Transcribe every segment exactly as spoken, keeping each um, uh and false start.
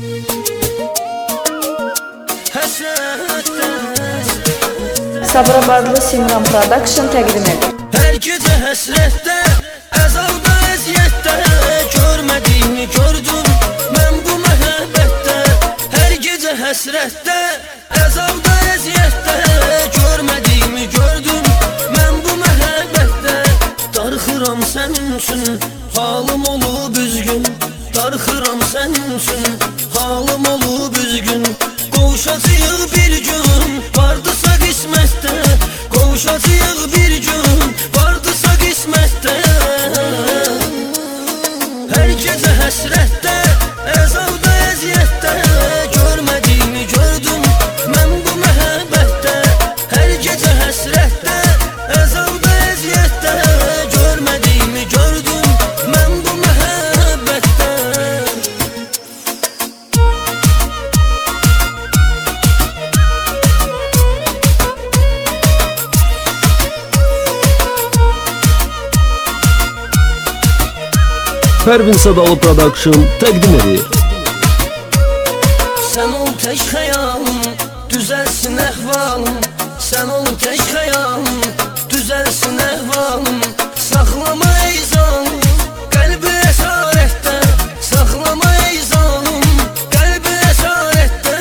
Sabirabadlı Simran Production təqdim edir. Hər gecə həsrətdə, əzabda, əziyyətdə, görmədiyimi gördüm mən bu məhəbbətdə. Hər gecə həsrətdə, əzabda, əziyyətdə, görmədiyimi gördüm mən bu məhəbbətdə. Darxıram sənin üçün, halım olub üzgün. Darxıram sənin üçün, halım olub üzgün. Qovuşacağıq bir gün, vardısa qismətdə. Qovuşacağıq bir gün, vardısa qismətdə. Hər gecə həsrətdə, əzabda, əziyyətdə, görmədiyimi gördüm mən bu məhəbbətdə. Hər gecə həsrətdə, əzabda, əziyyətdə, görmədiyimi gördüm mən bu məhəbbətdə. Pərvin Sadalı Production təqdim edir. Sən ol tək xəyalım, düzəlsin əhvalım. Sən ol tək xəyalım, düzəlsin əhvalım. Saxlama ey zalım, qəlbi əsarətdə. Saxlama ey zalım, qəlbi əsarətdə.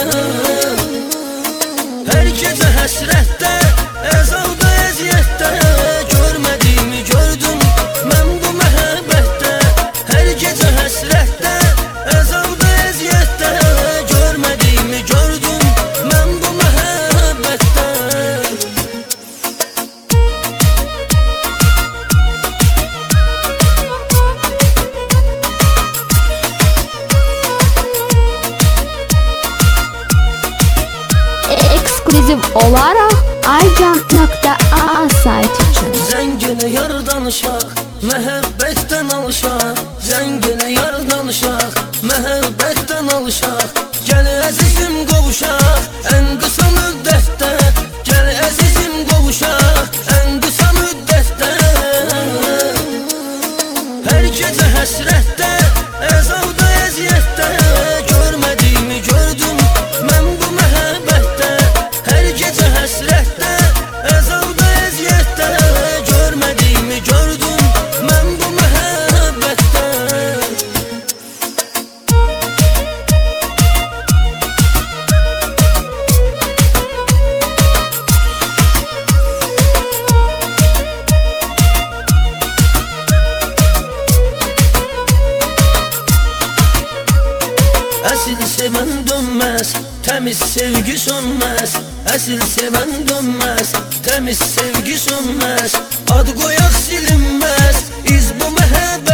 Hər gecə həsrətdə, əzabda, əziyyətdə, görmədiyimi gördüm mən bu məhəbbətdə. Hər gecə həsrətdə, əzabda, əziyyətdə, görmədiyimi gördüm mən bu məhəbbətdə. Ekskluziv olaraq aycan nöqtə a sayt üçün. Zəng elə yar danışaq, məhəbbətdən alışaq. Zəng elə yar danışaq, məhəbbətdən alışaq. Gəl əzizim qovuşaq, ən qısa müddətdə. Gəl əzizim qovuşaq, ən qısa müddətdə. Hər gecə həsrətdə, əzabda, əziyyətdə, görmədiyimi gördüm mən bu məhəbbətdə. Hər gecə həsrətdə, əzabda, əziyyətdə, görmədiyimi gördüm mən bu məhəbbətdə. Əsil sevən dönməz, təmiz sevgi sönməz. Əsil sevən dönməz, təmiz sevgi sönməz. Ad qoyaq silinməz, iz bu məhəbbət.